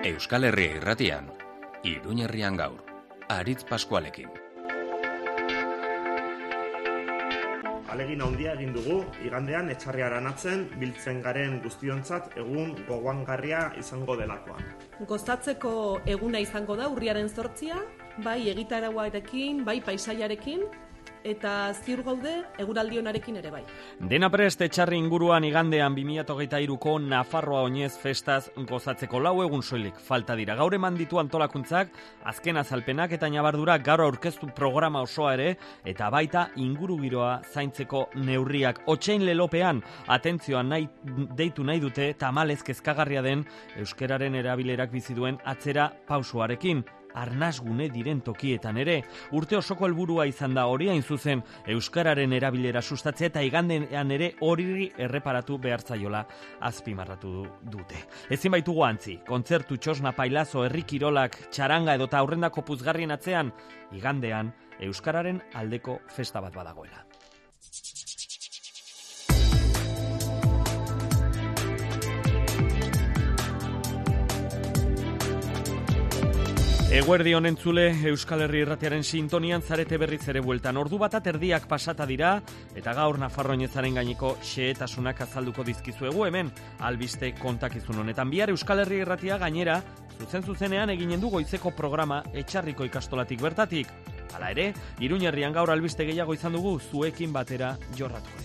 Euskal Herria Irratian, Iruñerrian gaur, Aritz Paskualekin. Alegin handia egin dugu, igandean etxarri aranatzen biltzen garen guztiontzat egun gogoangarria izango delakoan. Gozatzeko eguna izango da urriaren 8, bai egitarauarekin, bai paisaiarekin, eta ziur gaude eguraldionarekin ere bai. Dena prest etxarri inguruan igandean 2023ko Nafarroa oinez festaz gozatzeko 4 egun soilik falta dira. Gaur eman ditu antolakuntzak, azken azalpenak eta ñabardura gaur aurkeztu programa osoa ere, eta baita ingurugiroa zaintzeko neurriak. Otsain lelopean, atentzioa deitu nahi dute tamalez kezkagarria den euskararen erabilerak bizi duen atzera pausoarekin. Arnasgune diren tokietan ere, urte osoko helburua izan da hori hain zuzen euskararen erabilera sustatzea eta igandean ere hori erreparatu behar zaiola azpimarratu dute. Ezin baitugu antzi, kontzertu, txosna, pailazo, herri kirolak, txaranga edota aurrendako puzgarrien atzean, igandean euskararen aldeko festa bat badagoela. Eguerdi honen zule, Euskal Herri Irratiaren sintonian zarete berriz ere bueltan. Ordu bat aterdiak pasata dira, eta gaur Nafarro oinezaren gaineko xehetasunak azalduko dizkizuegu hemen, albiste kontakizun honetan. Bihar Euskal Herri Irratia gainera, zuzenean eginen du goizeko programa etxarriko ikastolatik bertatik. Hala ere, Iruñerrian gaur albiste gehiago izan dugu, zuekin batera jorratuko.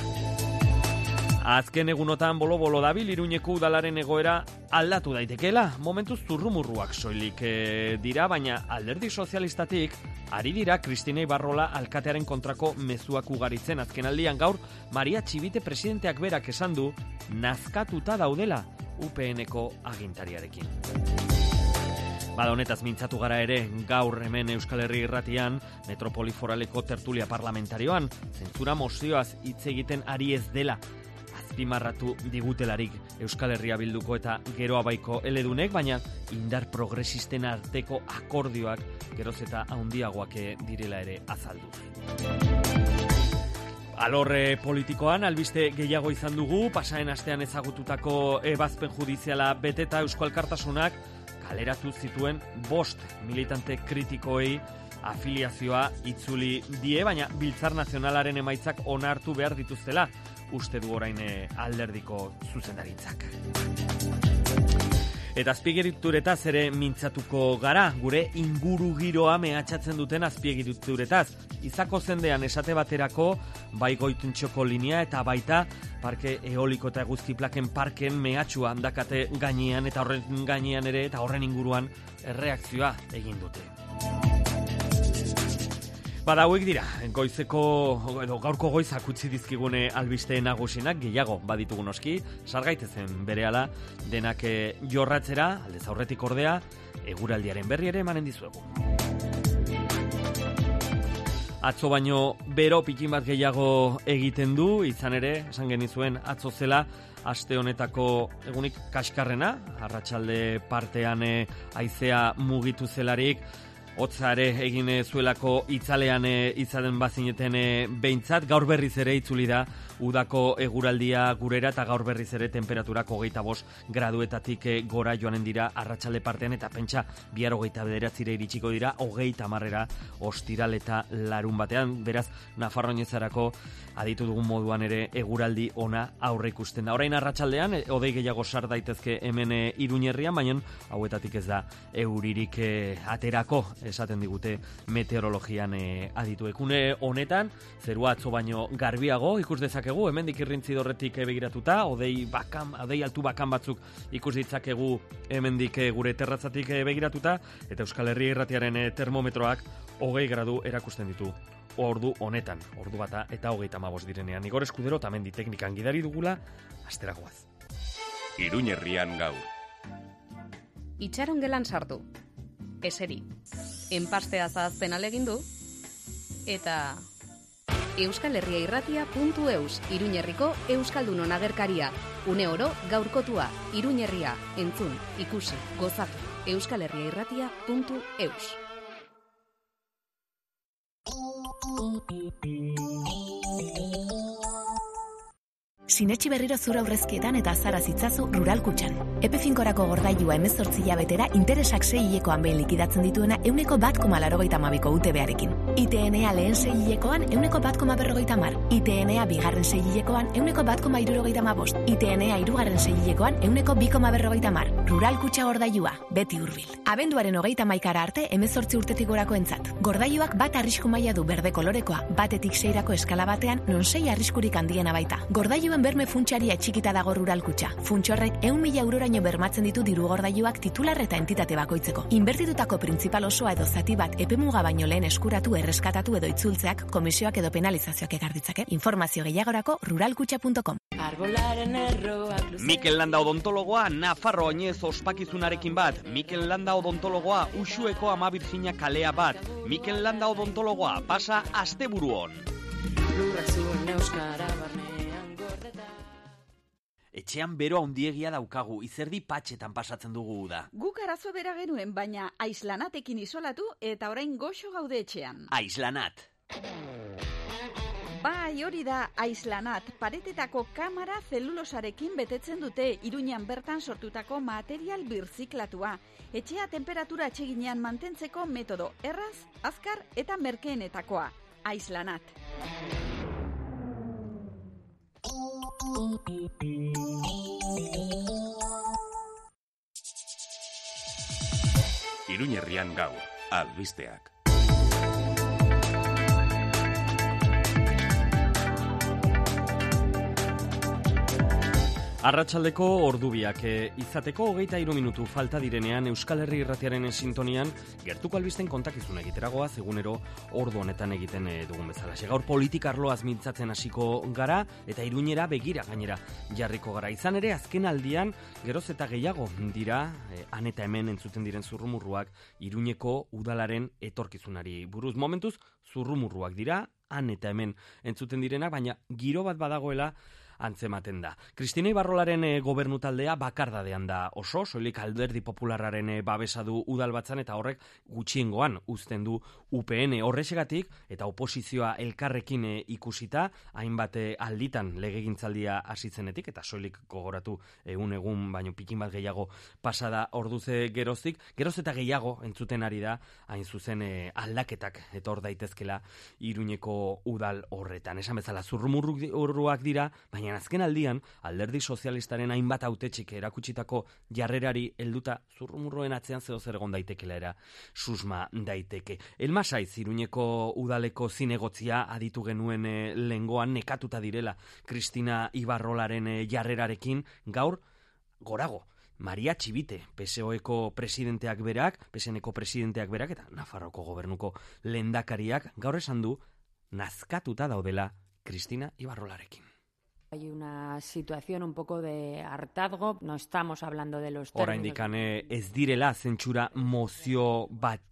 Azken egunotan bolo-bolo dabil Iruñeko udalaren egoera aldatu daitekeela. Momentuz zurrumurruak soilik dira, baina alderdi sozialistatik ari dira Kristina Ibarrola alkatearen kontrako mezuak ugaritzen. Azkenaldian gaur Maria Txibite presidenteak berak esan du nazkatuta daudela UPNko agintariarekin. Bada honetaz mintzatu gara ere gaur hemen Euskal Herri Irratian Metropoli Foraleko tertulia parlamentarioan zentzura mozioaz hitz egiten ari ez dela azpimarratu digutelarik Euskal Herria Bilduko eta Geroa Baiko eledunek, baina indar progresisten arteko akordioak geroz eta handiagoak direla ere azaldu. Alorre politikoan albiste gehiago izan dugu, pasaen astean ezagututako ebazpen judiziala beteta Eusko Alkartasunak kaleratu zituen 5 militante kritikoei afiliazioa itzuli die, baina Biltzar Nazionalaren emaitzak onartu behar dituztela, uste du orain alderdiko zuzendaritzak. Eta azpiegituretaz ere mintzatuko gara, gure ingurugiroa mehatxatzen duten azpiegituretaz. Izako zendean esate baterako, bai Goituntxoko linea eta baita parke eoliko eta eguzkiplaken parken mehatxua handakate gainean eta horren gainean ere eta horren inguruan erreakzioa egin dute. Bada hauek dira, gaurko goizak utzi dizkigune albiste nagusinak, gehiago baditugu noski, sargaitezen berehala denak jorratzera, aldez aurretik ordea, eguraldiaren berri ere emanen dizuegu. Atzo baino bero pikin bat gehiago egiten du, izan ere, esan genizuen atzo zela, aste honetako egunik kaskarrena, arratsalde partean haizea mugitu zelarik, hotzare egin zuelako itzalean izaden bazineten behintzat, gaur berriz ere itzuli da udako eguraldia gurera eta gaur berriz ere temperaturak 25 graduetatik gora joanen dira arratsalde partean eta pentsa bihar 29 iritsiko dira 30 ostiral eta larun batean, beraz Nafarro oinezarako aditu dugun moduan ere eguraldi ona aurre ikusten da. Orain arratsaldean hodei gehiago sar daitezke hemen Iruñerrian, baina hauetatik ez da euririk aterako, esaten digute meteorologian adituek. Une honetan, zerua atzo baino garbiago ikus dezakegu, hemendik Irrintzidorretik begiratuta, hodei altu bakan batzuk ikus ditzakegu hemendik gure terratzatik begiratuta, eta Euskal Herria Irratiaren termometroak 20 gradu erakusten ditu ordu honetan, ordu bata eta 35 direnean. Igor Eskudero tamendi teknikan gidari dugula, asteragoaz. Iruñerrian gaur. Itxaron gelan sartu. Eseri. Enpastea zahazten alegindu. Eta Euskal Herria Irratia.eus, Iruñerriko Euskaldunon agerkaria. Une oro gaurkotua, Iruñerria, entzun, ikusi, gozatu. Euskal Herria Irratia.eus. Sinetsi berriro zure aurrezkietan eta azara zitzazu Rural Kutxan. Epe finkorako gordailua 18 hilabetera interesak 6 hilekoan behin likidatzen dituena 1,82ko UTB-arekin. ITNA lehen 6 hilekoan 1,150. ITNA bigarren 6 hilekoan 1,175. ITNA hirugarren 6 hilekoan 1,250. Rural Kutxa gordailua, beti hurbil. Abenduaren 31 arte 18 urtetik gorako entzat. Gordailuak bat arrisku maila du berde kolorekoa, batetik 6rako eskala batean, non 6 arriskurik handiena baita. Gordailuen berme funtsari atxikita dago Rural Kutxa. Funtsorrek 100.000 euroraino bermatzen ditu diru gordailuak titular eta entitate bakoitzeko. Inbertitutako printzipal osoa edo zati bat epemuga baino lehen eskuratu, erreskatatu edo itzultzeak, komisioak edo penalizazioak ekar ditzake. Informazio gehiagorako ruralkutxa.com. Mikel Landa odontologoa Nafarro oinez ospakizunarekin bat. Mikel Landa odontologoa Uxueko Ama Birjina kalea bat. Mikel Landa odontologoa pasa asteburuon. Etxean bero handiegia daukagu, izerdi patxetan pasatzen dugu da. Guk arazo bera genuen, baina aislanatekin isolatu eta orain goxo gaude etxean. Aislanat. Bai, hori da aislanat. Paretetako kamara zelulosarekin betetzen dute, Iruñan bertan sortutako material birziklatua. Etxea temperatura atseginean mantentzeko metodo erraz, azkar eta merkeenetakoa. Aislanat. Iruñerrian gaur, albisteak. Arratsaldeko ordubiak izateko 23 minutu falta direnean Euskal Herri Irratiaren sintonian gertuko albisten kontakizun egiteragoaz egunero ordu honetan egiten dugun bezala. Gaur politika arloaz mintzatzen hasiko gara eta Iruñera begira gainera jarriko gara. Izan ere azken aldian geroz eta gehiago dira han eta hemen entzuten diren zurrumurruak Iruñeko udalaren etorkizunari buruz. Momentuz zurrumurruak dira han eta hemen entzuten direnak, baina giro bat badagoela antzematen da. Kristina Ibarrolaren gobernu taldea bakardadean da oso, soilik Alderdi Popularraren babesa du udalbatzan eta horrek gutxiengoan uzten du UPN. Horrexegatik eta oposizioa elkarrekin ikusita, hainbat alditan legegintzaldia hasitzenetik eta soilik gogoratu egun baino pikin bat gehiago pasada orduze geroztik, geroz eta gehiago entzuten ari da hain zuzen aldaketak etor daitezkela Iruñeko udal horretan. Esan bezala zurrumurruak dira, baina azken aldian, Alderdi Sozialistaren hainbat hautetxik erakutsitako jarrerari helduta zurrumurroen atzean zer egon daitekela era susma daiteke. Elma Saiz, Iruñeko udaleko zinegotzia aditu genuen lehengoan nekatuta direla Kristina Ibarrolaren jarrerarekin, gaur gorago. Maria Txibite, PSOeko presidenteak berak, PSNeko presidenteak berak eta Nafarroko gobernuko lehendakariak gaur esan du nazkatuta daudela Kristina Ibarrolarekin. Hay una situación un poco de hartazgo, no estamos hablando de los términos. Oraindikan ez direla zentsura mozio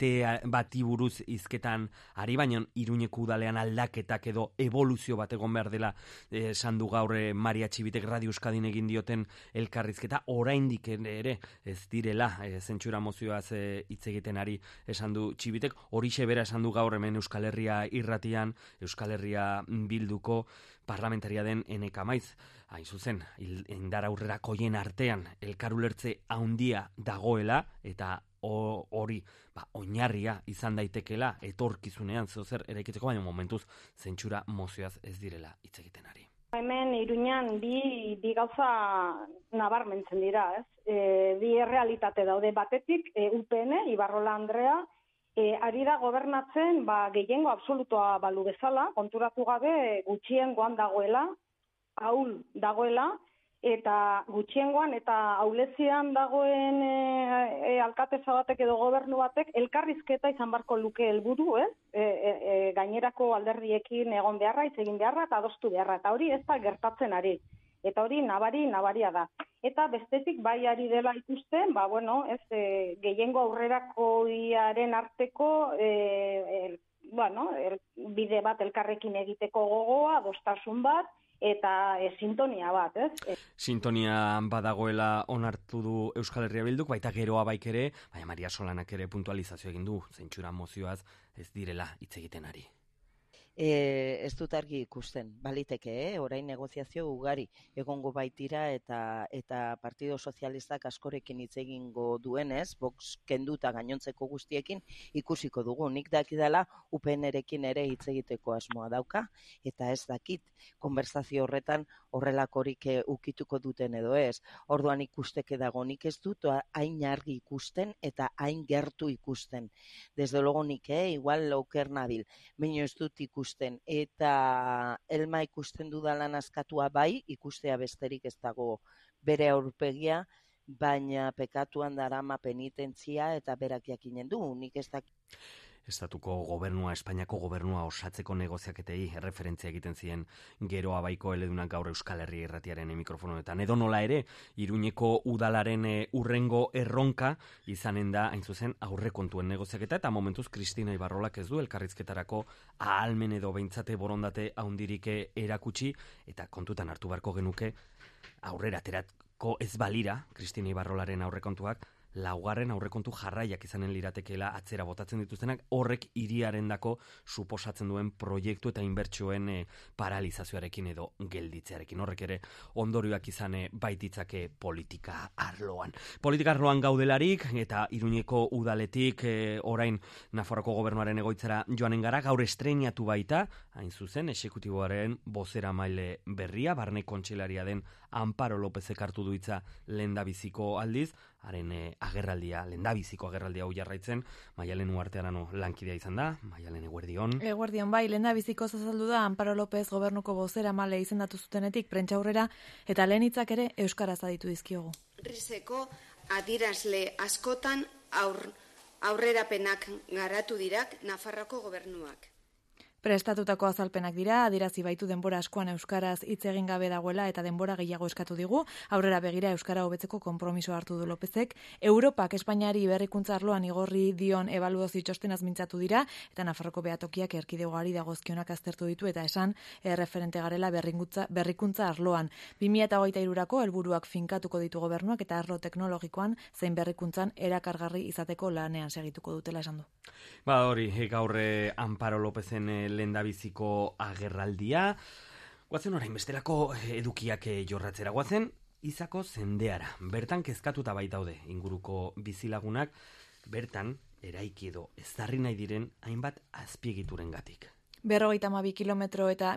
bati buruz hizketan ari, baina Iruñeko udalean aldaketak edo evoluzio bat egon behar dela esan du gaur Maria Txibitek Radio Euskadin egin dioten elkarrizketa. Oraindik ere ez direla zentsura mozioaz hitz egiten ari esan du Txibitek. Horixe bera esan du gaur hemen Euskal Herria irratian, Euskal Herria Bilduko parlamentaria den Eneka Maiz, hain zuzen, indar aurrerakoien artean elkarulertze handia dagoela eta hori oinarria izan daitekela etorkizunean zeozer eraikitzeko, baina momentuz zentsura mozioaz ez direla hitz egiten ari. Hemen Iruñan bi gauza nabarmentzen dira, ez? Bi errealitate daude batetik, UPN, Ibarrola Andrea, ari da gobernatzen gehiengo absolutoa balu bezala, konturatu gabe gutxiengoan dagoela, ahul dagoela, eta gutxiengoan eta ahulezian dagoen alkateza batek edo gobernu batek elkarrizketa izan barko luke helburu, gainerako alderdiekin egon beharra, hitz egin beharra eta adostu beharra, eta hori ez da gertatzen ari. Eta hori nabaria da. Eta bestetik bai ari dela ikusten, gehiengo aurrerakoiaren arteko bide bat elkarrekin egiteko gogoa, adostasun bat, eta sintonia bat, ez? Sintonia badagoela onartu du Euskal Herria Bilduk, baita geroa baik ere, baina Maria Solanak ere puntualizazio egin du, zentsura mozioaz ez direla hitz egiten ari. Ez dut argi ikusten, baliteke, orain negoziazio ugari egongo baitira eta Partido Sozialistak askorekin hitz egingo duenez, Vox kenduta gainontzeko guztiekin ikusiko dugu. Nik dakidala UPN-erekin ere hitz egiteko asmoa dauka, eta ez dakit konversazio horretan horrelakorik ukituko duten edo ez. Orduan ikusteke dago, nik ez dut hain argi ikusten eta hain gertu ikusten. Desde logo nik, igual oker nabil, baina ez dut ikusten. Eta Elma ikusten dudalan askatua bai, ikustea besterik ez dago bere aurpegia, baina pekatuan darama penitentzia eta berak jakinen du, nik ez dakit. Estatuko gobernua, Espainiako gobernua osatzeko negoziaketei referentzia egiten ziren Geroa Baiko eledunak gaur Euskal Herria Irratiaren mikrofonoetan. Edo nola ere, Iruñeko udalaren urrengo erronka izanen da, hain zuzen, aurrekontuen negoziaketa, eta momentuz Kristina Ibarrolak ez du elkarrizketarako ahalmen edo behintzate borondate haundirik erakutsi, eta kontutan hartu beharko genuke aurrera aterako ez balira, Kristina Ibarrolaren aurrekontuak, laugarren aurrekontu jarraiak izanen liratekeela atzera botatzen dituztenak, horrek hiriarendako suposatzen duen proiektu eta inbertsioen paralizazioarekin edo gelditzearekin. Horrek ere ondorioak izan baititzake politika arloan. Politika arloan gaudelarik eta Iruñeko udaletik orain Nafarroako gobernuaren egoitzara joanen gara, gaur estreiniatu baita, hain zuzen, exekutiboaren bozeramaile berria, barne kontseilaria den Amparo Lópezek hartu du hitza lehendabiziko aldiz, haren agerraldia, lehendabiziko agerraldia hau jarraitzen, Maialen Uartearano lankidea izan da. Maialen, eguerdion. Eguerdion, bai, lehendabiziko azaldu da Amparo López gobernuko bozeramale izendatu zutenetik prentsaurrera, eta lehen hitzak ere euskaraz aditu dizkiogu. Riseko adierazle askotan aurrerapenak garatu dirak Nafarroako gobernuak. Prestatutako azalpenak dira, adierazi baitu denbora askoan euskaraz hitz egin gabe dagoela eta denbora gehiago eskatu digu, aurrera begira euskara hobetzeko konpromiso hartu du Lopezek. Europak Espainiari berrikuntza arloan igorri dion ebaluazio txostenaz mintzatu dira, eta Nafarroko behatokiak erkidegoari dagozkionak aztertu ditu eta esan referente garela berrikuntza arloan. 2023rako helburuak finkatuko ditu gobernuak eta arlo teknologikoan zein berrikuntzan erakargarri izateko lanean segituko dutela esan du. Ba hori, gaur Amparo Lopezen lehendabiziko agerraldia. Guazen orain bestelako edukiak jorratzera. Guazen Izako zendeara. Bertan kezkatuta baitaude inguruko bizilagunak, bertan eraiki edo ezarri nahi diren hainbat azpiegiturengatik. 52 kilometro eta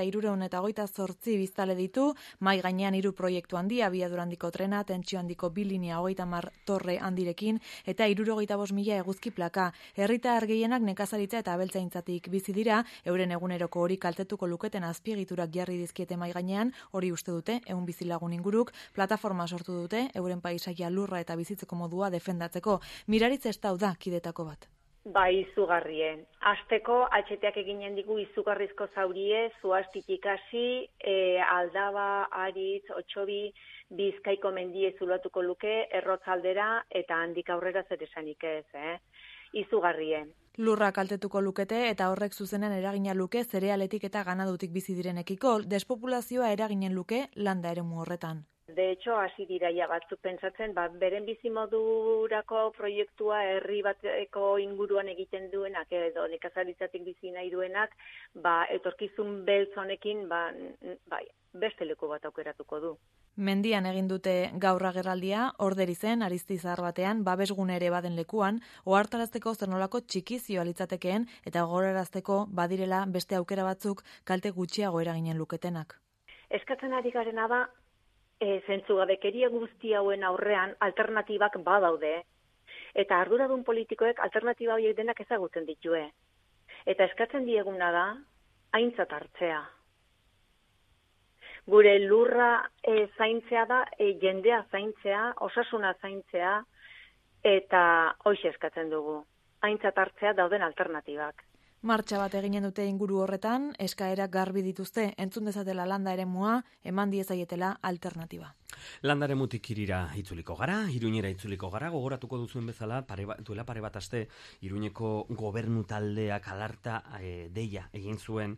1328 biztale ditu, mai gainean 3 proiektu handia, abiadura handiko trena, tentsio handiko 2 linea 30 torre handirekin, eta 75.000 eguzki plaka. Herritar gehienak nekazaritza eta abeltzaintzatik bizi dira, euren eguneroko hori kaltetuko luketen azpiegiturak jarri dizkiete mai gainean, hori uste dute, 100 bizilagun inguruk, plataforma sortu dute, euren paisaia lurra eta bizitzeko modua defendatzeko. Miraritz Estau da kidetako bat. Bai, izugarrien. Azteko, atxeteak eginen digu izugarrizko zaurie, zuaztitik hasi, Aldaba, Aritz, Otxobi, Bizkaiko mendie zulatuko luke, Errotzaldera eta handik aurrera zer esanik ez, Izugarrien. Lurra kaltetuko lukete eta horrek zuzenen eragina luke zerealetik eta ganadutik bizi direnekiko, despopulazioa eraginen luke landa eremu horretan. De hecho, hasi dira ja batzuk pentsatzen, beren bizimodurako proiektua herri bateko inguruan egiten duenak edo nekazaritzatik bizi nahi duenak, etorkizun beltz honekin, beste leku bat aukeratuko du. Mendian egin dute gaur agerraldia, Orderizen, Aristizar batean, babesgune ere baden lekuan, ohartarazteko zer nolako txikizioa litzatekeen eta gogorarazteko badirela beste aukera batzuk kalte gutxiago eraginen luketenak. Eskatzen ari garena da, zentzugabekeria guzti hauen aurrean alternatibak badaude. Eta arduradun politikoek alternatiba horiek denak ezagutzen ditue. Eta eskatzen dieguna da, aintzat hartzea. Gure lurra zaintzea da, jendea zaintzea, osasuna zaintzea, eta hoxe eskatzen dugu. Aintzat hartzea dauden alternatibak. Martxa bat eginen dute inguru horretan, eskaerak garbi dituzte, entzun dezatela landa eremua, eman diezaietela alternatiba. Landa eremutik Irira itzuliko gara, Iruñera itzuliko gara, gogoratuko duzuen bezala, duela pare bat aste, Iruñeko gobernu taldeak alarta deia egin zuen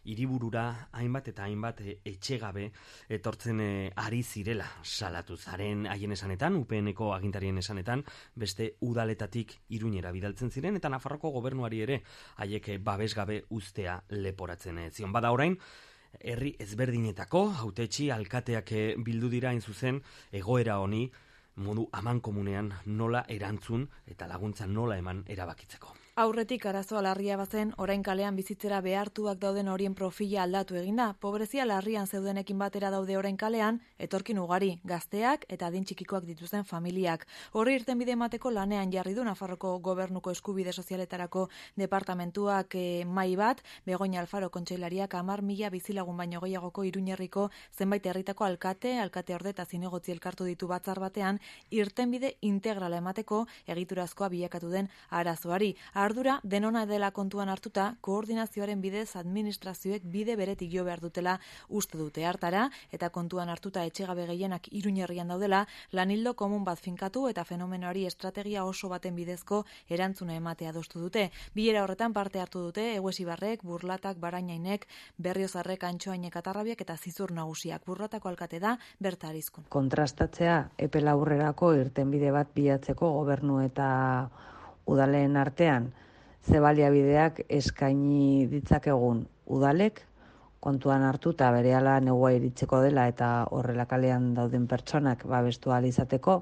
hiriburura hainbat eta hainbat etxegabe etortzen ari zirela salatu zaren haien esanetan, UPN-eko agintarien esanetan, beste udaletatik Iruñera bidaltzen ziren, eta Nafarroko gobernuari ere haiek babesgabe uztea leporatzen zion. Bada orain, herri ezberdinetako hautetsi alkateak bildu dira hain zuzen egoera honi modu amankomunean nola erantzun eta laguntza nola eman erabakitzeko. Aurretik arazoa larria bazen, orain kalean bizitzera behartuak dauden horien profila aldatu eginda. Pobrezia larrian zeudenekin batera daude orain kalean, etorkin ugari, gazteak eta adin txikikoak dituzten familiak. Horri irtenbide emateko lanean jarri du Nafarroko Gobernuko Eskubide Sozialetarako departamentuak mai bat, Begoña Alfaro kontseilariak 10.000 bizilagun baino gehiagoko Iruñerriko zenbait herritako alkate orde eta zinegotzi elkartu ditu batzar batean, irtenbide integrala emateko egiturazkoa bilakatu den arazoari. Ardura denona dela kontuan hartuta, koordinazioaren bidez administrazioek bide beretik jo behar dutela uste dute hartara, eta kontuan hartuta etxegabe gehienak Iruñerrian daudela, lanildo komun bat finkatu eta fenomenoari estrategia oso baten bidezko erantzuna ematea adostu dute. Bilera horretan parte hartu dute Eguesibarrek, Burlatak, Barainainek, Berriozarrek, Antxoainek, Atarrabiak eta Zizur Nagusiak. Burlatako alkate da Berta Arizkun. Kontrastatzea epe laburrerako irtenbide bat bilatzeko gobernu eta udaleen artean, ze baliabideak eskaini ditzakegun udalek, kontuan hartuta berehala negua iritzeko dela eta horrela kalean dauden pertsonak babestu ahal izateko,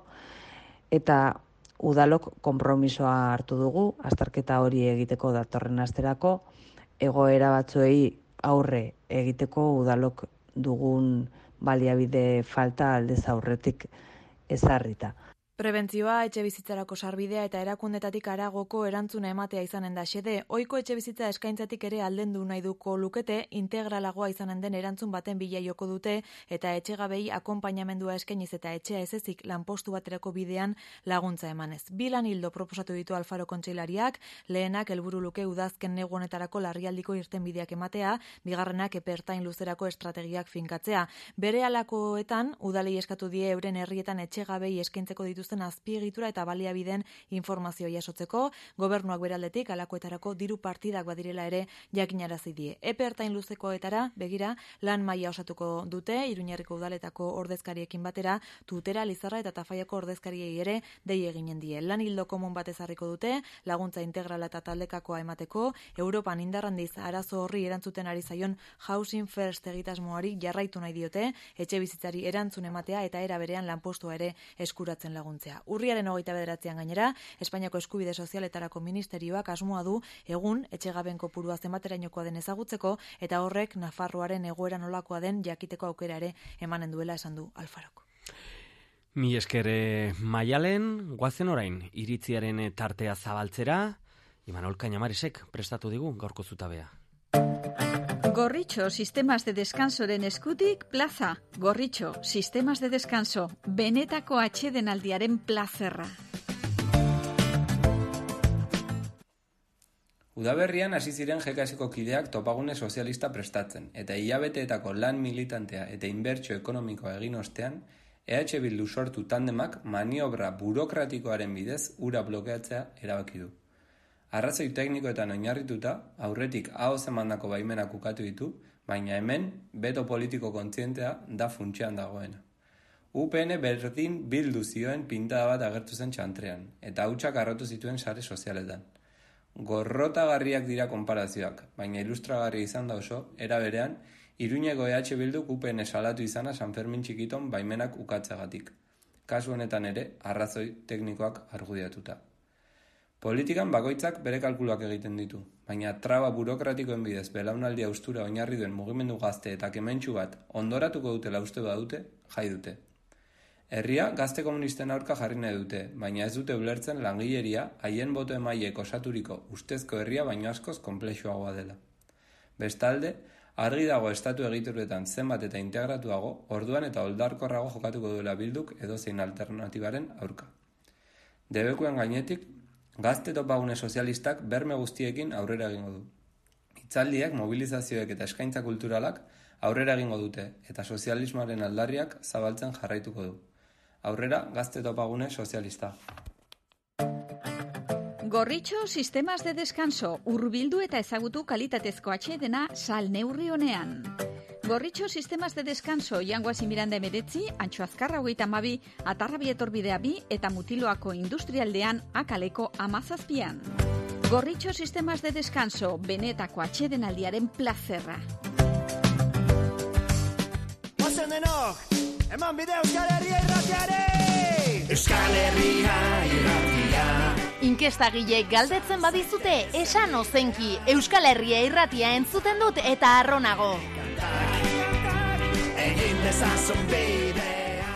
eta udalok konpromisoa hartu dugu, azterketa hori egiteko datorren asterako, egoera batzuei aurre egiteko udalok dugun baliabide falta aldez aurretik ezarrita. Prebentzioa, etxebizitzarako sarbidea eta erakundetatik haragoko erantzuna ematea izanen da xede. Ohiko etxebizitza eskaintzatik ere aldendu nahi duko lukete, integralagoa izanen den erantzun baten bila joko dute eta etxegabei akonpainamendua eskainiz eta etxea ezezik lanpostu baterako bidean laguntza emanez. Bi lanildo proposatu ditu Alfaro kontseilariak, lehenak helburu luke udazken negu honetarako larrialdiko irtenbideak ematea, bigarrenak epe ertain luzerako estrategiak finkatzea. Berehalakoetan udalei eskatu die euren herrietan etxegabei eskaintzeko dituzten azpiegitura eta baliabideen informazioa jasotzeko, gobernuak beraldetik alakoetarako diru partidak badirela ere jakinarazi die. Epe ertain luzekoetara begira lan maila osatuko dute, Iruñerriko udaletako ordezkariekin batera, Tutera, Lizarra eta Tafaiako ordezkariei ere dei eginen die. Lan hildo komun bat ezarriko dute, laguntza integrala eta taldekakoa emateko, Europan indarrandiz arazo horri erantzuten ari zaion Housing First egitasmoari jarraitu nahi diote, etxe bizitzari erantzun ematea eta era berean lanpostua ere eskuratzen laguntzea. Urriaren 29an gainera, Espainiako Eskubide Sozialetarako Ministerioak asmoa du egun etxegaben kopurua zenbaterainokoa den ezagutzeko eta horrek Nafarroaren egoera nolakoa den jakiteko aukera ere emanen duela esan du Alfarok. Mi esker Maialen, goazen orain iritziaren tartea zabaltzera, Imanol Cañamaresek prestatu digu gaurko zutabea. Gorritxo, sistemas de descansoren eskutik, plaza. Gorritxo, sistemas de descanso, benetako atsedenaldiaren plazerra. Udaberrian hasi ziren GKSko kideak topagune sozialista prestatzen, eta hilabeteetako lan militantea eta inbertsio ekonomikoa egin ostean, EH Bildu sortu tandemak maniobra burokratikoaren bidez ura blokeatzea erabaki du. Arrazoi teknikoetan oinarrituta, aurretik ahoz emandako baimenak ukatu ditu, baina hemen beto politiko kontzientea da funtsean dagoena. UPN berdin bildu zioen pintada bat agertu zen txantrean, eta hautsak arrotu zituen sare sozialetan. Gorrotagarriak dira konparazioak, baina ilustragarria izan da oso, era berean, Iruñeko EH Bilduk UPN salatu izana San Fermin txikiton baimenak ukatzagatik. Kasu honetan ere, arrazoi teknikoak argudiatuta. Politikan bakoitzak bere kalkuluak egiten ditu, baina traba burokratikoen bidez belaunaldia austura oinarri duen mugimendu gazte eta kementsu bat ondoratuko dutela uste badute, jai dute. Herria gazte komunisten aurka jarri nahi dute, baina ez dute ulertzen langileria haien boto emaileek osaturiko ustezko herria baino askoz konplexuagoa dela. Bestalde, argi dago estatu egituretan zenbat eta integratuago, orduan eta oldarkorrago jokatuko duela Bilduk edozein alternatibaren aurka. Debekuen gainetik, gazte topagune sozialistak berme guztiekin aurrera egingo du. Hitzaldiak, mobilizazioek eta eskaintza kulturalak aurrera egingo dute eta sozialismoaren aldarriak zabaltzen jarraituko du. Aurrera, gazte topagune sozialista. Gorritxo Sistemas de Descanso, hurbildu eta ezagutu kalitatezko atsedena salneurri honean. Gorritxo Sistemas de Descanso, Jangoazi Miranda 19, Antxo Azkarra 32, Atarrabi Etorbidea 2 eta Mutiloako Industrialdean Akaleko 17. Gorritxo Sistemas de Descanso, benetako atsedenaldiaren plazerra. Ozen denok, eman bide Euskal Herria irratiare! Euskal Herria irratia. Inkestagileek galdetzen badizute, esan ozenki, Euskal Herria irratia entzuten dut eta arronago. Egin dezazun bidea.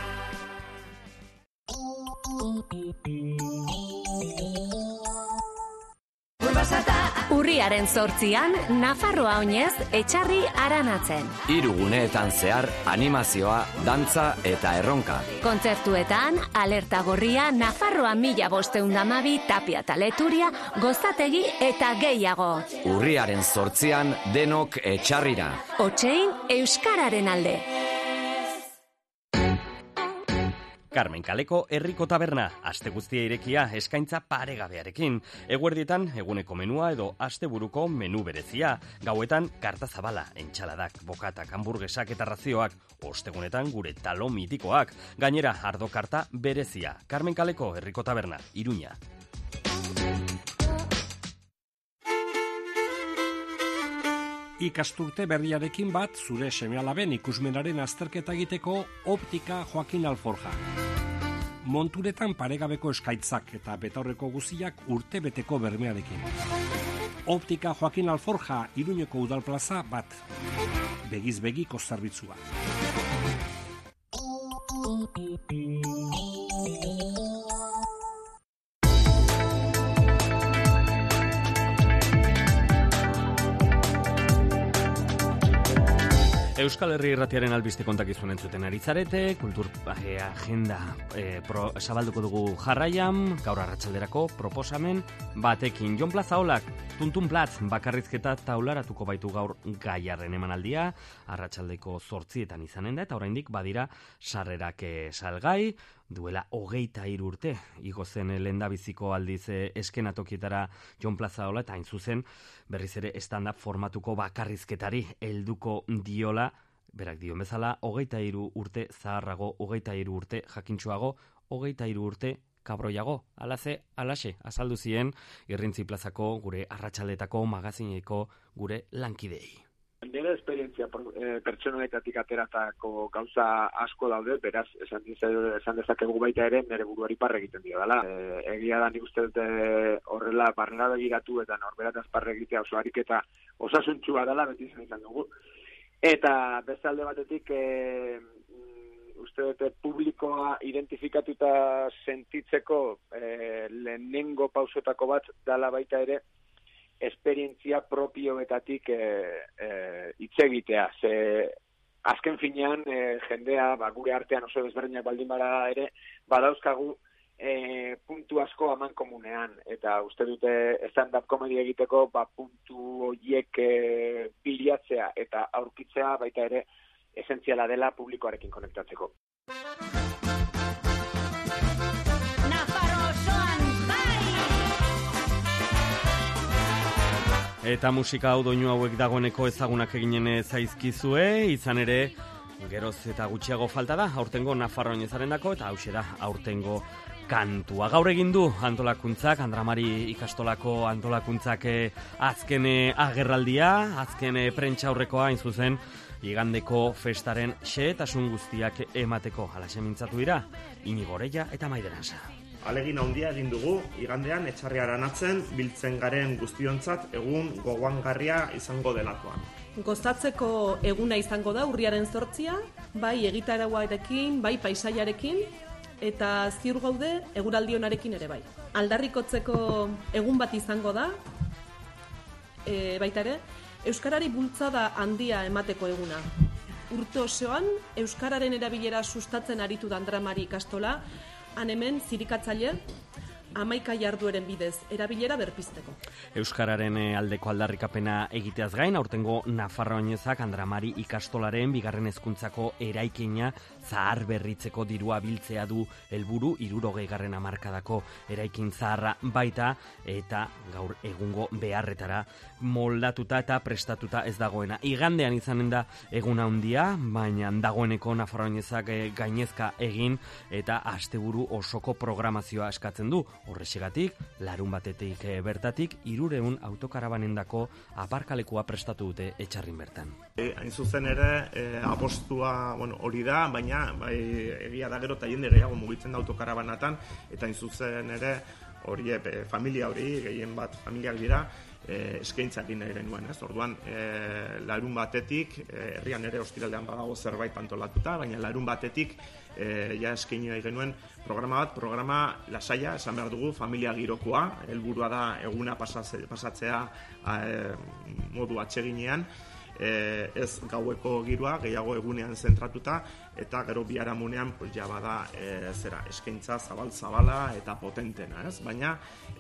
Urriaren 8an, Nafarroa oinez, etxarri aranatzen. 3 guneetan zehar, animazioa, dantza eta erronka. Kontzertuetan, Alerta Gorria, Nafarroa 1512 Tapia eta Leturia, Gozategi eta gehiago. Urriaren 8an, denok etxarrira. Otsein, Euskararen alde. Carmen Kaleko herriko taberna, aste guztia irekia, eskaintza paregabearekin. Eguerdietan, eguneko menua edo asteburuko menu berezia. Gauetan, karta zabala, entxaladak, bokatak, hamburguesak eta razioak. Ostegunetan, gure talo mitikoak. Gainera, ardo karta berezia. Carmen Kaleko herriko taberna, Iruña. Ikasturte berriarekin bat, zure seme-alaben ikusmenaren azterketa egiteko Optika Joaquin Alforja. Monturetan paregabeko eskaitzak eta betaurreko guziak urtebeteko bermearekin. Optika Joaquin Alforja, Iruñeko udalplaza bat. Begiz begiko zerbitzua. Euskal Herri irratiaren albiste kontakizun entzuten ari zarete, kultur agenda zabalduko dugu jarraian, gaur arratsalderako proposamen batekin. Jon Plazaolak, Tuntun Platz, bakarrizketa taularatuko baitu gaur gaiarren emanaldia, arratsaldeko 8etan izanen da, eta oraindik badira sarrerak salgai, duela 23 urte, igo zen lehendabiziko aldiz eskenatokietara Jon Plazaola, eta hain zuzen berriz ere stand-up formatuko bakarrizketari helduko diola, berak dion bezala, 23 urte zaharrago, 23 urte jakintsuago, 23 urte kabroiago, alaxe, azaldu zien Irrintzi plazako gure arratsaldeetako magazineko gure lankidei. Nire esperientzia pertsonaletatik ateratako gauza asko daude, beraz, esan dezakegu baita ere, nire buruari parre egiten dio dela. Egia da nik uste dute horrela barrera begiratu eta norberataz parre egitea oso ariketa osasuntxua dela, beti izan dugu. Eta bezalde batetik, uste dute publikoa identifikatuta sentitzeko lehenengo pausotako bat dela baita ere, esperientzia propioetatik hitz egitea. Ze azken finean jendea gure artean oso desberdinak baldin bada ere badauzkagu puntu asko aman komunean, eta uste dute stand-up komedi egiteko puntu horiek bilatzea eta aurkitzea baita ere esentziala dela publikoarekin konektatzeko. Eta musika hau doinu hauek dagoeneko ezagunak eginen zaizkizue, izan ere, geroz eta gutxiago falta da, aurtengo Nafarroinezarendako, eta hauxe da, aurtengo kantua. Gaur egin du antolakuntzak, Andramari ikastolako antolakuntzak azken agerraldia, azken prentxaurrekoa, hain zuzen, igandeko festaren xehetasun guztiak emateko. Halaxe mintzatu dira, Inigo Oreia eta Maideransa. Alegin handia egin dugu, igandean etxarri aranatzen, biltzen garen guztiontzat egun gogoangarria izango delakoan. Gozatzeko eguna izango da urriaren 8, bai egitarauarekin, bai paisaiarekin, eta ziur gaude eguraldionarekin ere bai. Aldarrikotzeko egun bat izango da, baita ere, euskarari bultzada handia emateko eguna. Urte osoan, euskararen erabilera sustatzen aritu da Andramari ikastola, han hemen zirikatzaile, 11 jardueren bidez erabilera berpizteko. Euskararen aldeko aldarrikapena egiteaz gain, aurtengo Nafarroa Oinezak Andramari ikastolaren bigarren hezkuntzako eraikina zahar berritzeko dirua biltzea du helburu 60. hamarkadako eraikin zaharra baita eta gaur egungo beharretara moldatuta eta prestatuta ez dagoena. Igandean izanen da egun handia, baina dagoeneko Nafarroa Oinezak gainezka egin eta asteburu osoko programazioa eskatzen du. Horrexegatik, larun batetik bertatik 300 autokarabanendako aparkalekua prestatu dute Etxarrin bertan. Hain zuzen ere, apostua hori da, baina egia da gero eta jende gehiago mugitzen da autokarabanatan, eta hain zuzen ere familia hori, gehien bat familiak dira, eskaintzak nahi genuen, ez? Orduan, larun batetik, herrian ere ostiraldean badago zerbait antolatuta, baina larun batetik ja eskaini nahi genuen programa lasaia, esan behar dugu, familia girokoa, helburua da eguna pasatzea modu atseginean, ez gaueko giroa, gehiago egunean zentratuta, eta gero biharamunean ja bada eskaintza zabala eta potentena, ez? Baina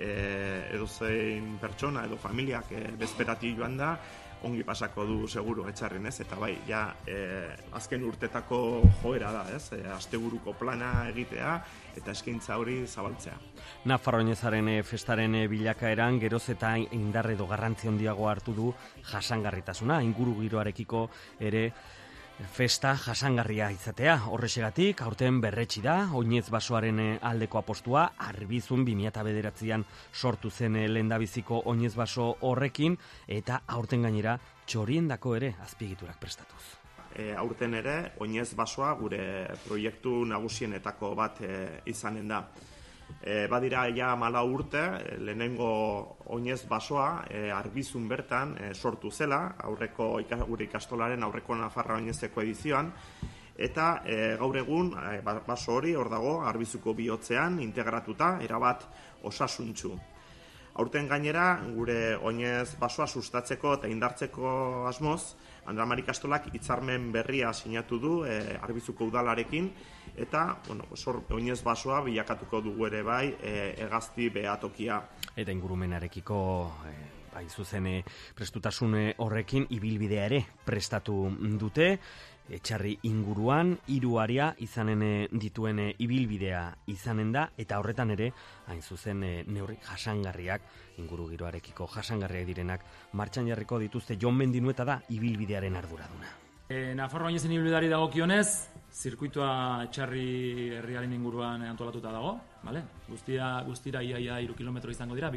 edozein pertsona edo familiak bezperati joan da, ongi pasako du seguru Etxarrin, ez? Eta bai, ja azken urtetako joera da, ez? Asteburuko plana egitea eta eskaintza hori zabaltzea. Nafarroa Oinezaren festaren bilakaeran geroz eta indar edo garrantzi handiago hartu du jasangarritasuna, inguru giroarekiko ere festa jasangarria izatea. Horrexegatik, aurten berretsi da, Oinez basoaren aldeko apostua, Arbizun 2009an sortu zen lehendabiziko Oinez baso horrekin, eta aurten gainera txoriendako ere azpiegiturak prestatuz. Aurten ere, Oinez basoa gure proiektu nagusienetako bat izanen da. Badira ja 14 urte, lehenengo Oinez basoa Arbizun bertan sortu zela, gure ikastolaren aurreko Nafarroa Oinezeko edizioan, eta gaur egun baso hori hor dago Arbizuko bihotzean integratuta, erabat osasuntsu. Aurten gainera, gure Oinez basoa sustatzeko eta indartzeko asmoz, Andramari ikastolak hitzarmen berria sinatu du Arbizuko udalarekin, eta Oinez basoa bilakatuko dugu ere bai hegazti behatokia. Eta ingurumenarekiko zuzen prestutasun horrekin ibilbidea ere prestatu dute. Etxarri inguruan 3 aria izanen dituen ibilbidea izanen da, eta horretan ere hain zuzen neurri jasangarriak, inguru giroarekiko jasangarriak direnak martxan jarriko dituzte. Jon Mendinueta da ibilbidearen arduraduna. Nafarroa Oinezen ibilbideari dagokionez, zirkuitua Etxarri herriaren inguruan antolatuta dago, vale? Guztira ia 3 kilometro izango dira,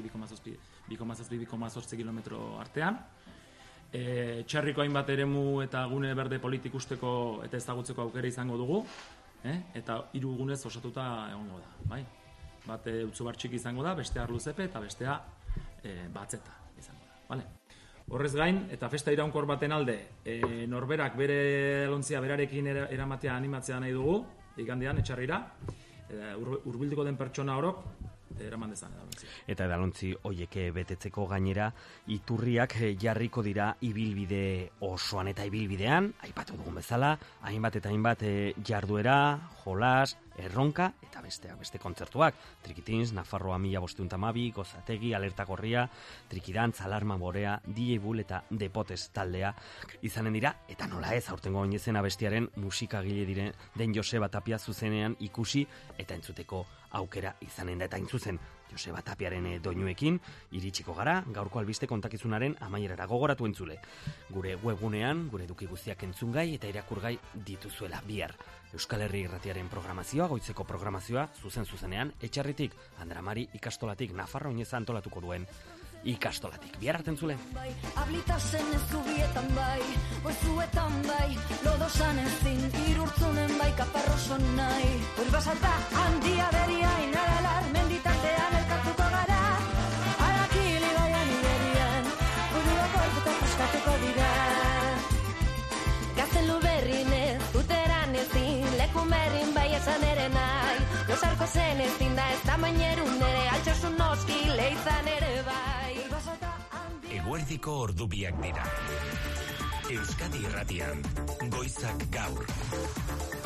2,8 kilometro artean. Etxarriko hainbat eremu eta gune berde politik usteko eta ezagutzeko aukera izango dugu, eta 3 gunez osatuta egongo da, bai? Bat Utzubartxik izango da, bestea Arluzepe eta bestea Batzeta izango da, bale? Horrez gain, eta festa iraunkor baten alde, norberak bere alontzia berarekin eramatea animatzea nahi dugu, igandean Etxarrira, hurbilduko den pertsona orok eraman dezan edalontzi. Eta edalontzi hoieke betetzeko gainera iturriak jarriko dira ibilbide osoan eta ibilbidean, aipatu dugun bezala, hainbat eta hainbat jarduera, jolas, erronka eta beste kontzertuak. Trikitins, Nafarroa 1512, Gozategi, Alerta Gorria, Trikidantz, Alarma Borea, DJ Bull eta Depotes taldea izanen dira, eta nola ez, aurtengo Oinezen abestiaren musikagile diren den Joseba Tapia zuzenean ikusi eta entzuteko aukera izanen da, eta intzuzen Joseba Tapiaren doinuekin iritsiko gara gaurko albiste kontakizunaren amaierara. Gogoratu entzule, gure webgunean gure eduki guztiak entzungai eta irakurgai dituzuela bihar. Euskal Herri Irratiaren programazioa, goizeko programazioa, zuzenean, Etxarritik, Andramari ikastolatik, Nafarroa Oineza antolatuko duen ikastolatik. Bihar arte entzule. Ablitasen ezkubietan bai, goizuetan bai, lodosan ezin, irurtzunen bai, kaparroson nahi. Urbasata handia beria, inaralar, menditatean elkartuko gara, alakili baian iberian, buruako elkuta paskatuko dira. Gaztelu berrinez, uteran ezin, lekun berrin bai esan ere nahi, gozarko zen ezin da ez tamainerun ere, altxosun noski leizan ere bai. Eguerdiko ordubiak dira. Euskadi Irratian, goizak gaur.